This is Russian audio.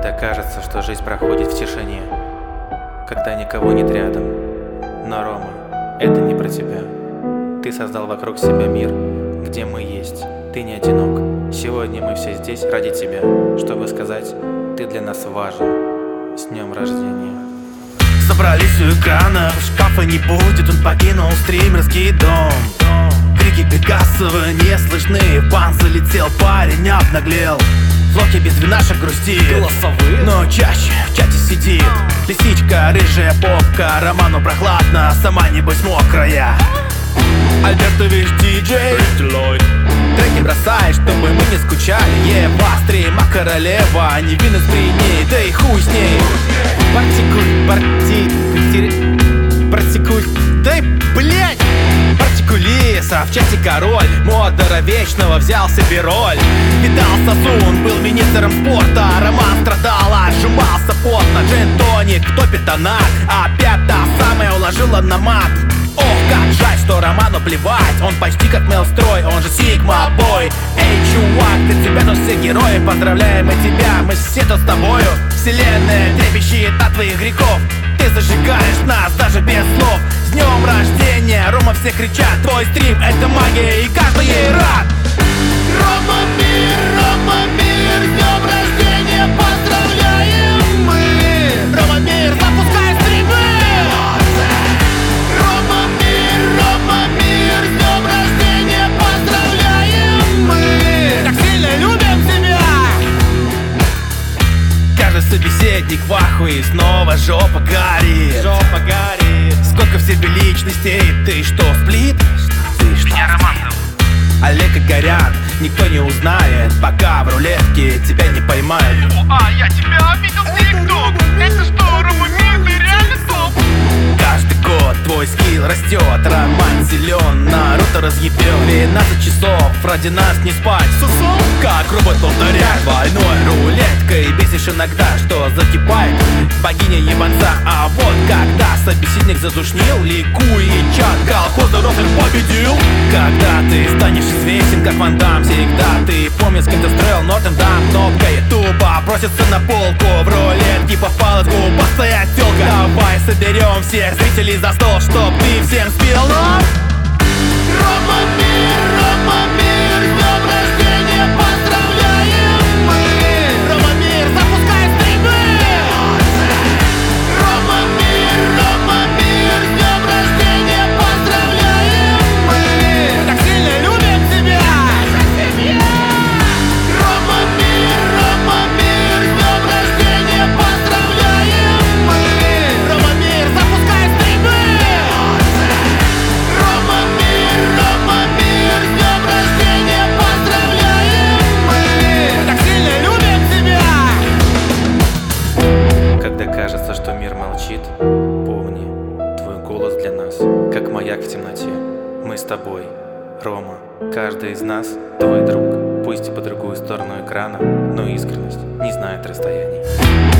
Когда кажется, что жизнь проходит в тишине, когда никого нет рядом. Но, Рома, это не про тебя. Ты создал вокруг себя мир, где мы есть. Ты не одинок. Сегодня мы все здесь ради тебя, чтобы сказать, ты для нас важен. С днем рождения. Собрались у экранов, шкафа не будет, он покинул стримерский дом. Крики Пегасова не слышны, в бан залетел парень, обнаглел. Флоки без винашек грустит, голосовые, но чаще в чате сидит. Лисичка, рыжая попка, Роману прохладно, сама небось мокрая. Альбертович диджей, треки бросай, чтобы мы не скучали. Еба, стрима королева, невинность при ней, да и хуй с ней. Партикуль, да и блять. Партикулиса, в чате король, модера вечного взял себе роль. Видал Сосун, был министром спорта, Роман страдал, отжимался потно. Джин-тоник, топит тонат, опять та самая уложила на мат. Ох, как жаль, что Роману плевать, он почти как Мелстрой, он же Сигма Бой. Эй, чувак, для тебя тут все герои, поздравляем и тебя, мы все тут с тобою. Вселенная трепещет от твоих грехов, ты зажигаешь нас даже без слов. С днем рождения, Рома, все кричат, твой стрим это магия и каждый ей рад. Рома мир, с днем рождения поздравляем мы. Рома мир, запускай стримы. Рома мир, с днем рождения поздравляем мы. Так сильно любим тебя. Каждый собеседник в ахуе, снова жопа горит. Сколько в себе личностей, ты что, сплит? Меня Роман зовут. Олег и Горян, никто не узнает, пока в рулетке тебя не поймают. Я тебя видел в ТикТок. Это что, Рома мир, ты реально топ? Каждый год твой скилл растет, Роман силен, Наруто разъебел. 12 часов ради нас не спать. Сосо, как робот повторяет двойной рулеткой. Бесишь иногда, что закипает богиня ебанца. А вот когда собеседник задушнил, ликует чат, колхозный рофлер победил. Когда ты станешь известен, как Ван Дам, всегда ты помнишь, с кем ты строил Нотр-Дам. Кнопка ютуба просится на полку, в рулетке попалась губастая тёлка. Давай соберем всех зрителей за стол, чтоб ты всем спел. Рома мир, с днем рождения поздравляем мы. Рома мир, запускай стримы. Рома мир, с днем рождения поздравляем мы. Так сильно любим тебя. Рома мир, с днем рождения поздравляем мы. Рома мир, запускай стримы. Рома мир, с днем рождения поздравляем мы. Так сильно любим тебя. Когда кажется, что мир молчит, помни, твой голос для нас, как маяк в темноте. Мы с тобой, Рома, каждый из нас твой друг. Пусть и по другую сторону экрана, но искренность не знает расстояний.